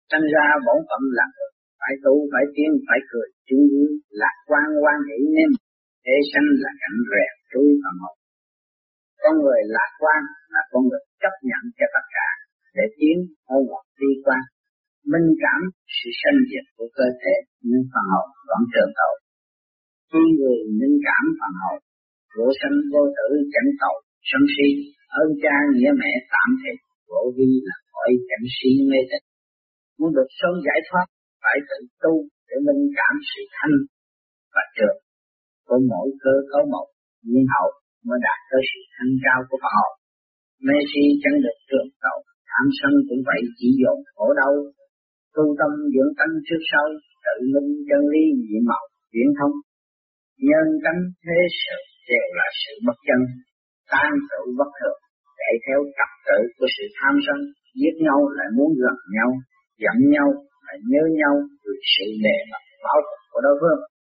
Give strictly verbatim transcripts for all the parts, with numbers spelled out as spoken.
Sanh ra bổn phận là người, phải tu, phải tiến, phải cười, chung vui, lạc quan, quan hỷ nên thế sanh là cảnh rèn trui phần hồn. Con người lạc quan là con người chấp nhận cho tất cả để tiến hơn hoặc đi qua. Minh cảm sự sanh diệt của cơ thể nhưng phần hồn vẫn trường tồn. Khi người minh cảm phần hồn, vô sanh vô tử chẳng tồn sân si, ơn cha nghĩa mẹ tạm thì vô vi là khỏi cảnh si mê tịch. Muốn được sớm giải thoát phải tự tu để minh cảm sự thanh và trường của mỗi cơ cấu một nhiên hậu mới đạt tới sự thanh cao của phần hồn. Mê si chẳng được trường tồn, tham sân cũng vậy chỉ dồn khổ đau. Tu tâm dưỡng tánh trước sau, tự minh chân lý nhiệm màu viễn thông. Nhân tánh thế sự đều là sự bất chân, tan tự bất thường, để theo trật tự của sự tham sân, giết nhau lại muốn gần nhau, giận nhau lại nhớ nhau vì sự đề bạc bảo vật của đối phương.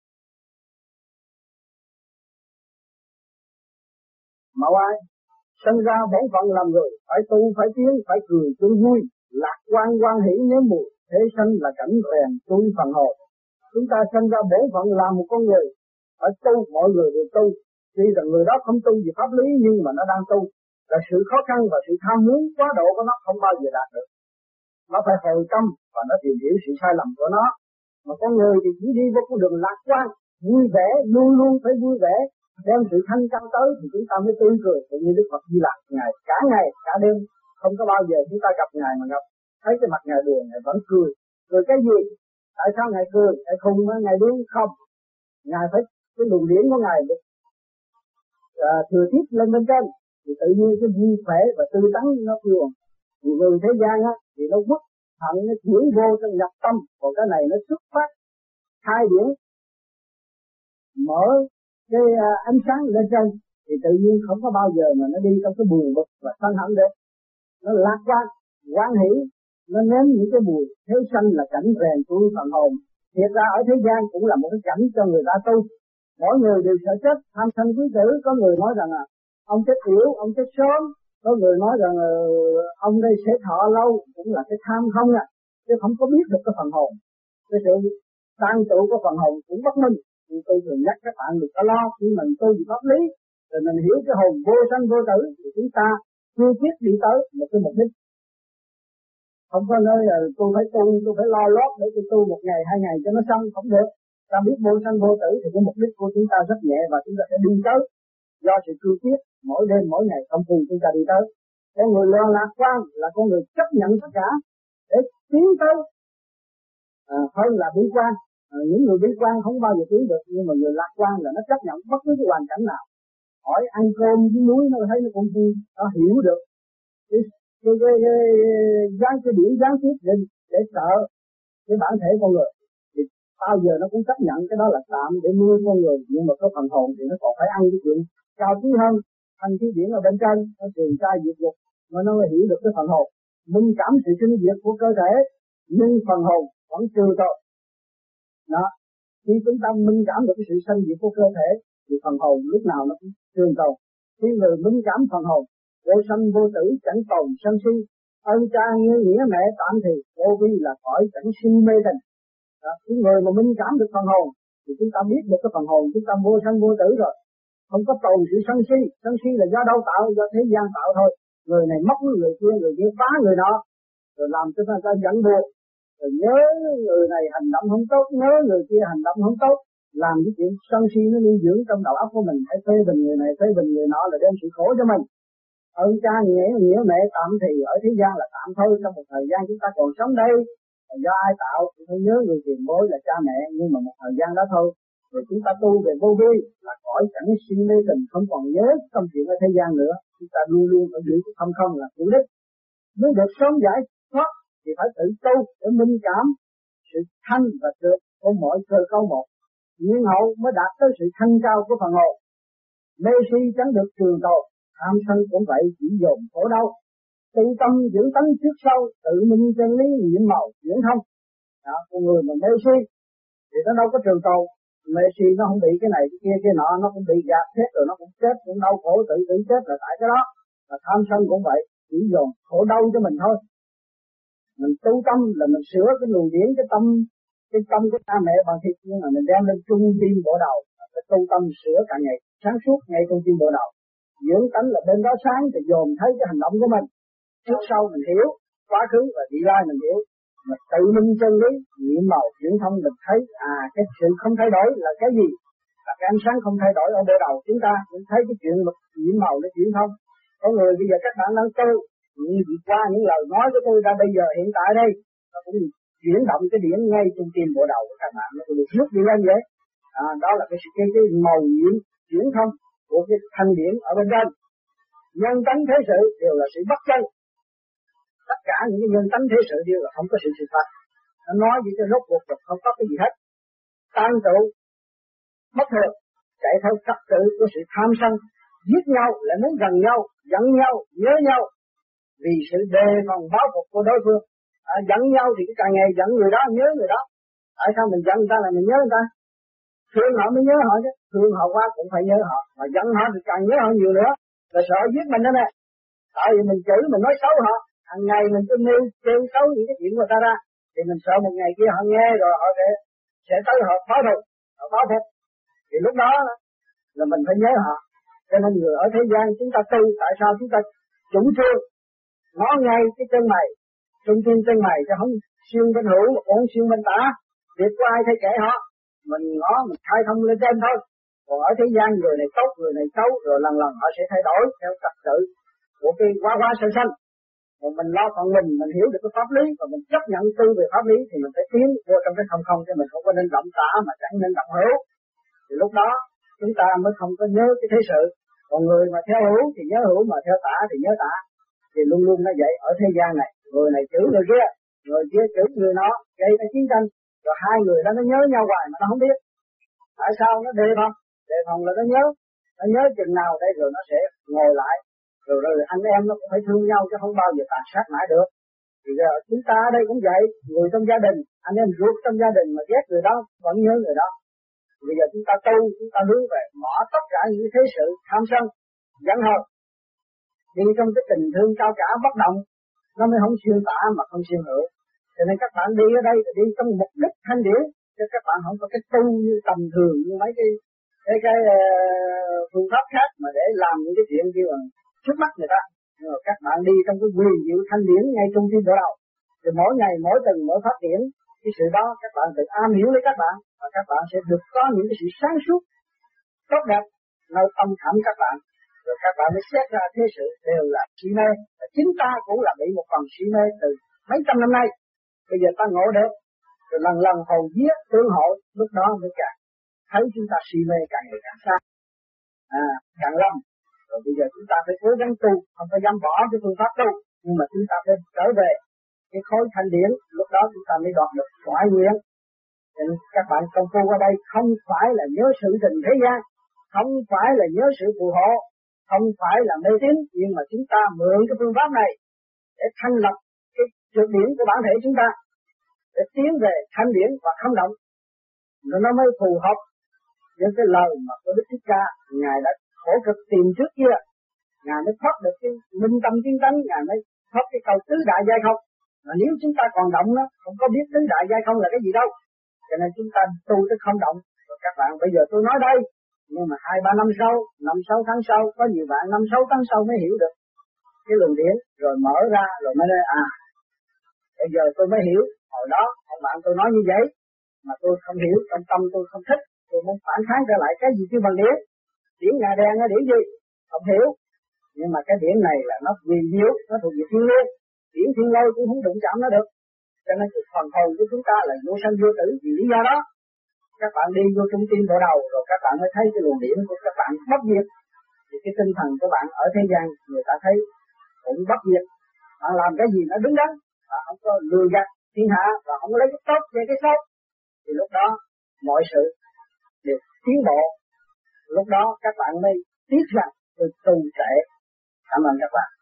Mẫu ai sinh ra bổn phận làm người, phải tu, phải tiến, phải cười chung vui, lạc quan quan hỷ nhớ mùi, thế sanh là cảnh rèn trui phần hồn. Chúng ta sinh ra bổn phận làm một con người, phải tu, mọi người đều tu. Tuy rằng người đó không tu về pháp lý nhưng mà nó đang tu, là sự khó khăn và sự tham muốn quá độ của nó không bao giờ đạt được. Nó phải hồi tâm và nó tìm hiểu sự sai lầm của nó. Mà con người thì chỉ đi vào con đường lạc quan, vui vẻ, luôn luôn phải vui vẻ, đem sự thanh cao tới thì chúng ta mới tươi cười. Tự như Đức Phật Di Lặc ngày cả ngày cả đêm, không có bao giờ chúng ta gặp ngài mà gặp thấy cái mặt ngài buồn, ngài vẫn cười. Cười cái gì? Tại sao ngài cười? Ngài khùng mà ngài điên không? Ngài phải cái luồng điển của ngài được à, thừa tiếp lên bên trên thì tự nhiên cái vui khỏe và tươi tắn nó thường. Thì người thế gian á thì nó quất thận nó chuyển vô trong nhập tâm, còn cái này nó xuất phát hai điển mở cái à, ánh sáng lên trên thì tự nhiên không có bao giờ mà nó đi trong cái buồn bực và sân hận được. Nó lạc quan, quan hỷ, nó nếm những cái mùi thế sanh là cảnh rèn trui phần hồn. Thiệt ra ở thế gian cũng là một cái cảnh cho người ta tu. Mỗi người đều sợ chết, tham sân quý tử. Có người nói rằng à, ông chết yếu, ông chết sớm. Có người nói rằng à, ông đây sẽ thọ lâu, cũng là cái tham không à, chứ không có biết được cái phần hồn. Cái sự tăng trụ của phần hồn cũng bất minh. Thì tôi thường nhắc các bạn được có lo khi mình tu về pháp lý, rồi mình hiểu cái hồn vô sanh vô tử thì chúng ta chưa biết đi tới một cái mục đích. Không có nơi là tôi phải tu, tôi phải lo lót để tôi tu một ngày, hai ngày cho nó xong, không được. Ta biết vô sanh vô tử thì cái mục đích của chúng ta rất nhẹ và chúng ta sẽ đi tới. Do sự cương quyết, mỗi đêm, mỗi ngày không tu chúng ta đi tới. Con người lo lạc quan là con người chấp nhận tất cả để tiến tới à, hơn là bi quan. À, những người bi quan không bao giờ tiến được, nhưng mà người lạc quan là nó chấp nhận bất cứ cái hoàn cảnh nào. Hỏi ăn cơm với muối nó thấy nó cũng vui, nó hiểu được cái cái cái gián cái điểm gián tiếp để để sợ cái bản thể con người thì bao giờ nó cũng chấp nhận cái đó là tạm để nuôi con người, nhưng mà cái phần hồn thì nó còn phải ăn cái chuyện cao quý hơn. Thanh khí điển ở bên trên nó trường trai diệt dục mà nó mới hiểu được cái phần hồn minh cảm sự sinh diệt của cơ thể, nhưng phần hồn vẫn chưa thôi. Đó, khi chúng ta minh cảm được cái sự sinh diệt của cơ thể thì phần hồn lúc nào nó cũng trường tồn. Khi người minh cảm phần hồn, vô sanh vô tử chẳng tồn sân si, ơn cha như nghĩa mẹ tạm thì vô vi là khỏi cảnh si mê tình. Đó, cái người mà minh cảm được phần hồn thì chúng ta biết được cái phần hồn chúng ta vô sanh vô tử rồi, không có tồn sự sân si. Sân si là do đâu tạo? Do thế gian tạo thôi. Người này móc người kia, người kia phá người đó, rồi làm cho người ta giận buồn, rồi nhớ người này hành động không tốt, nhớ người kia hành động không tốt, làm cái chuyện sân si nó nuôi dưỡng trong đầu óc của mình, hay phê bình người này phê bình người nọ là đem sự khổ cho mình. Ơn cha nghĩa nghĩa mẹ tạm thì ở thế gian là tạm thôi, trong một thời gian chúng ta còn sống đây, do ai tạo thì phải nhớ người tiền bối là cha mẹ, nhưng mà một thời gian đó thôi. Rồi chúng ta tu về vô vi là khỏi cảnh si mê tình, không còn nhớ công chuyện ở thế gian nữa. Chúng ta luôn luôn phải giữ cái không không là chủ đích. Muốn được sớm giải thoát thì phải tự tu để minh cảm sự thanh và trượt của mỗi cơ cấu một, nhiên hậu mới đạt tới sự thanh cao của phần hồn. Mê si chẳng được trường tồn, tham sân cũng vậy chỉ dồn khổ đau. Tự tâm dưỡng tánh trước sau, tự minh chân lý nhiệm màu viễn thông. Đó, con người mà mê si thì nó đâu có trường tồn. Mê si nó không bị cái này cái kia cái nọ, nó cũng bị gạt chết rồi nó cũng chết, cũng đau khổ tự tử chết là tại cái đó. Và tham sân cũng vậy, chỉ dồn khổ đau cho mình thôi. Mình tu tâm là mình sửa cái luồng điển, cái tâm cái tâm của cha mẹ bằng thịt, nhưng mà mình đem lên trung tim bộ đầu, cái tu tâm sửa cả ngày sáng suốt ngay trung tim bộ đầu. Dưỡng tánh là bên đó sáng thì dồn thấy cái hành động của mình, trước sau mình hiểu, quá khứ và vị lai mình hiểu, mà tự minh chân lý, nhiệm màu chuyển thông mình thấy à cái sự không thay đổi là cái gì, là cái ánh sáng không thay đổi ở bộ đầu chúng ta, mình thấy cái chuyện mà nhiệm màu nó chuyển thông. Có người bây giờ các bạn đang tu, nhưng vì qua những lời nói của tôi ra bây giờ hiện tại đây, nó cũng chuyển động cái điển ngay trong tim bộ đầu của các bạn, nó cũng được rút đi lên vậy. À, đó là cái, cái, cái màu nhiệm chuyển thông của cái thanh điển ở bên trên. Nhân tánh thế sự đều là sự bất chân. Tất cả những cái nhân tánh thế sự đều là không có sự sự thật. Nó nói gì cho rốt cuộc rồi không có cái gì hết. Tan trụ, bất thường, chạy theo trật tự của sự tham sân, giết nhau lại muốn gần nhau, giận nhau, nhớ nhau, vì sự đề phòng báo phục của đối phương. À, giận nhau thì càng ngày giận người đó, nhớ người đó. Tại sao mình giận người ta là mình nhớ người ta? Thương họ mới nhớ họ chứ, thương họ quá cũng phải nhớ họ, mà giận họ thì càng nhớ họ nhiều nữa, là sợ giết mình đó nè. Tại vì mình chửi, mình nói xấu họ, hàng ngày mình cứ nêu trêu xấu những cái chuyện của ta ra, thì mình sợ một ngày kia họ nghe rồi họ sẽ sẽ tới họ báo thù, họ báo thù. Thì lúc đó là mình phải nhớ họ. Cho nên người ở thế gian chúng ta tu, tại sao chúng ta chủ trương ngó ngay cái chân mày, trung tim chân mày cho không xuyên bên hữu, ổn xuyên bên tả, việc của ai thấy kệ họ, mình ngó mình khai thông lên trên thôi. Còn ở thế gian người này tốt, người này xấu, rồi lần lần họ sẽ thay đổi theo trật tự của cái quá quá sanh sanh. Còn mình lo phần mình, mình hiểu được cái pháp lý và mình chấp nhận tu về pháp lý thì mình phải tiến vô trong cái không không, cho mình không có nên động tả mà chẳng nên động hữu. Thì lúc đó chúng ta mới không có nhớ cái thế sự. Còn người mà theo hữu thì nhớ hữu, mà theo tả thì nhớ tả. Thì luôn luôn nó vậy ở thế gian này, người này chửi người kia, người kia chửi người nó, gây ra chiến tranh, rồi hai người đó nó nhớ nhau hoài mà nó không biết. Tại sao nó đề phòng? Đề phòng là nó nhớ, nó nhớ chừng nào đây rồi nó sẽ ngồi lại, rồi rồi anh em nó cũng phải thương nhau chứ không bao giờ tàn sát mãi được. Thì giờ chúng ta ở đây cũng vậy, người trong gia đình, anh em ruột trong gia đình mà ghét người đó vẫn nhớ người đó. Bây giờ chúng ta tu, chúng ta hướng về bỏ tất cả những thế sự tham sân, giận hờn, đi trong cái tình thương cao cả bất động, nó mới không xuyên tả mà không xuyên hữu. Cho nên các bạn đi ở đây là đi trong mục đích thanh điển, chứ các bạn không có cái tu như tầm thường như mấy cái cái cái uh, phương pháp khác mà để làm những cái chuyện kia mà trước mắt người ta. Nhưng mà các bạn đi trong cái quyền diệu thanh điển ngay trong tim bộ đầu, thì mỗi ngày mỗi tuần mỗi phát triển cái sự đó các bạn tự am hiểu lấy các bạn, và các bạn sẽ được có những cái sự sáng suốt tốt đẹp nơi tâm thẳm các bạn. Rồi các bạn mới xét ra thế sự đều là si mê, và chính ta cũng là bị một phần si mê từ mấy trăm năm nay. Bây giờ ta ngộ được, rồi lần lần hầu vía tương hội, lúc đó mới càng thấy chúng ta si mê càng ngày càng xa, à, càng lâm. Rồi bây giờ chúng ta phải cố gắng tu, không phải dám bỏ cái phương pháp tu, nhưng mà chúng ta phải trở về cái khối thanh điển, lúc đó chúng ta mới đoạt được thoại nguyện. Nên các bạn công phu ở đây không phải là nhớ sự tình thế gian, không phải là nhớ sự phù hộ, không phải là mê tín, nhưng mà chúng ta mượn cái phương pháp này để thanh lập cái trực điển của bản thể chúng ta, để tiến về thanh điển và không động, rồi nó mới phù hợp với cái lời mà của Đức Thích Ca ngài đã khổ cực tìm trước kia, ngài mới thoát được cái minh tâm kiến tánh, ngài mới thoát cái câu tứ đại giai không. Mà nếu chúng ta còn động đó, không có biết tứ đại giai không là cái gì đâu, cho nên chúng ta tu tới không động. Rồi các bạn bây giờ tôi nói đây, nhưng mà hai ba năm sau, năm sáu tháng sau, có nhiều bạn năm sáu tháng sau mới hiểu được cái luồng điển, rồi mở ra rồi mới nói à, bây giờ tôi mới hiểu. Hồi đó ông bạn tôi nói như vậy mà tôi không hiểu, trong tâm tôi không thích, tôi muốn phản kháng trở lại cái gì kêu bằng điển, điển ngà đen hay điển gì không hiểu. Nhưng mà cái điển này là nó quyền diệu, nó thuộc về thiên liêng, điển thiên lôi cũng không đụng chạm nó được. Cho nên cái phần hồn của chúng ta là vô sanh vô tử. Vì lý do đó các bạn đi vô trung tim bộ đầu, rồi các bạn mới thấy cái luồng điển của các bạn bất diệt. Thì cái tinh thần của bạn ở thế gian người ta thấy cũng bất diệt. Bạn làm cái gì nó đứng đắn, và không có lừa gạt thiên hạ, và không có lấy cái tốt về cái xấu, thì lúc đó mọi sự đều tiến bộ. Lúc đó các bạn mới biết rằng tôi tu trễ. Cảm ơn các bạn.